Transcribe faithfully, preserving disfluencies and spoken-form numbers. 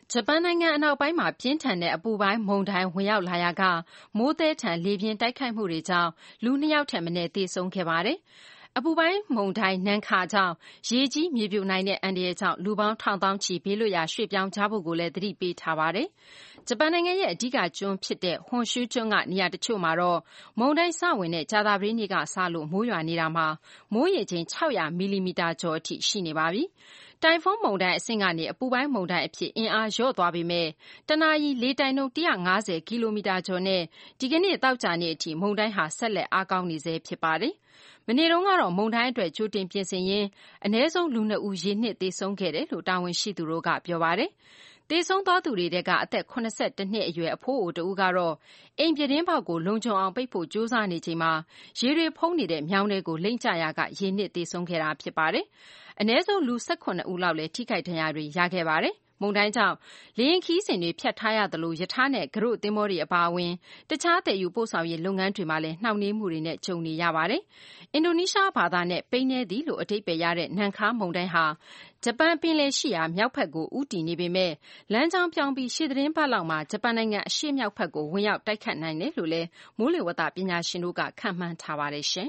ဂျပန်နိုင်ငံအနောက်ပိုင်းမှာပြင်းထန်တဲ့အပူပိုင်းမုန်တိုင်းဝင်ရောက်လာရာကမိုးသည်းထန်လေပြင်းတိုက်ခိုက်မှုတွေကြောင့်လူနှစ်ယောက်ထက်မနည်းသေဆုံးခဲ့ပါတယ်။အပူပိုင်းမုန်တိုင်းနန်ခါကြောင့်ရေကြီးမြေပြိုနိုင်တဲ့အန္တရာယ်ကြောင့်လူပေါင်းထောင်သောင်းချီဘေးလွတ်ရာရွှေ့ပြောင်းကြဖို့ကိုလည်းသတိပေးထားပါတယ်။ဂျပန်နိုင်ငံရဲ့အဓိကကျွန်းဖြစ်တဲ့ဟွန်ရှူးကျွန်းကနေရာတချို့မှာတော့မုန်တိုင်းစဝင်တဲ့ကြာသပတေးနေ့ကစလို့မိုးရွာနေတာမှာမိုးရေချိန်၆၀၀မီလီမီတာကျော်အထိရှိနေပါပြီ။တိုင်ဖွန်းမုန်တိုင်းအဆင့်ကနေအပူပိုင်းမုန်တိုင်းအဖြစ်အင်အားလျော့သွားပေမဲ့တနာရီလေတိုက်နှုန်း၁၅၀ကီလိုမီတာကျော်နဲ့ဒီကနေ့သောကြာနေ့အထိမုန်တိုင်းဟာဆက်လက်အားကောင်းနေဆဲဖြစ်ပါတယ်။မနေ့တုန်းကတော့မုန်တိုင်းအတွက်ကြိုတင်ပြင်ဆင်ရင်းအနည်းဆုံးလူနှစ်ဦးရေနစ်သေဆုံးခဲ့တယ်လို့တာဝန်ရှိသူတို့ကပြောပါတယ်။သေဆုံးသွားသူတွေထဲကအသက်၇၁နှစ်အရွယ်အဖိုးအိုတဦးကတော့အိမ်ပြတင်းပေါက်ကိုလုံခြုံအောင်ပိတ်ဖို့ကြိုးစားနေချိန်မှာရေတွေဖုံးနေတဲ့မြောင်းထဲကိုလိမ့်ကျရာကရေနစ်သေဆုံးခဲ့တာဖြစ်ပါတယ်။အနည်းဆုံးလူ၁၇ဦးလောက်လည်းထိခိုက်ဒဏ်ရာတွေရခဲ့ပါတယ်။မုန်တိုင်းကြောင့်လေယာဉ်ခရီးစဉ်တွေဖျက်ထားရသလိုရထားနဲ့ကရုသင်္ဘောတွေအပါအဝင်တခြားသယ်ယူပို့ဆောင်ရေးလုပ်ငန်းတွေမှာလည်းနှောင့်နှေးမှုတွေနဲ့ကြုံနေရပါတယ်။အင်ဒိုနီးရှားဘာသာနဲ့ပိန်းနေသည်လို့အဓိပ္ပာယ်ရတဲ့နန်ခါမုန်တိုင်းဟာဂျပန်ပင်လယ်ရှိရာမြောက်ဘက်ကိုဦးတည်နေပေမဲ့လမ်းကြောင်းပြောင်းပြီးရှေ့သတင်းပတ်လောက်မှာဂျပန်နိုင်ငံအရှေ့မြောက်ဘက်ကိုဝင်ရောက်တိုက်ခတ်နိုင်တယ်လို့လည်းမိုးလေဝသပညာရှင်တို့ကခန့်မှန်းထားပါတယ်ရှင်